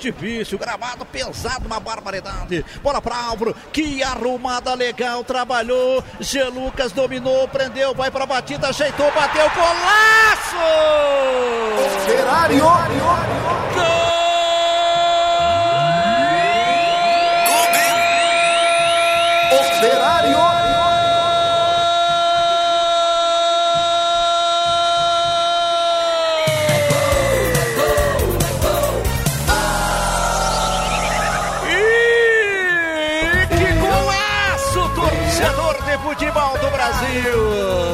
difícil, gramado pesado, uma barbaridade. Bola para Álvaro, que arrumada legal, trabalhou. G. Lucas dominou, prendeu, vai para a batida, ajeitou, bateu, golaço! Operário! Gol! Operário! Futebol do Brasil.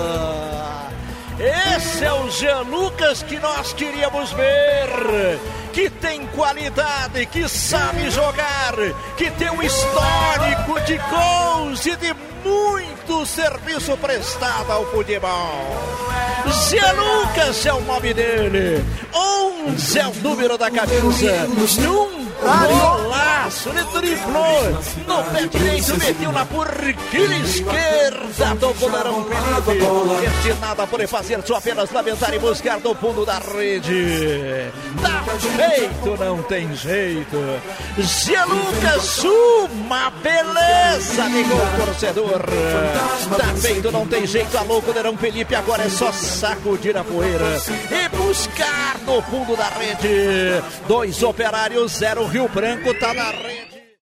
Esse é o Jean Lucas que nós queríamos ver, que tem qualidade, que sabe jogar, que tem um histórico de gols e de muito serviço prestado ao futebol. Jean Lucas é o nome dele, 11 é o número da camisa, golaço, ele driblou no pé direito, meteu na porquilha esquerda do goleirão Felipe. Este nada por fazer, só apenas lamentar e buscar do fundo da rede. Tá feito, não tem jeito. Jean Lucas, uma beleza de gol, torcedor. Tá feito, não tem jeito. Alô, goleirão Felipe, agora é só sacudir a poeira e buscar no fundo da rede. 2 Operários, 0 Rio Branco, tá na rede.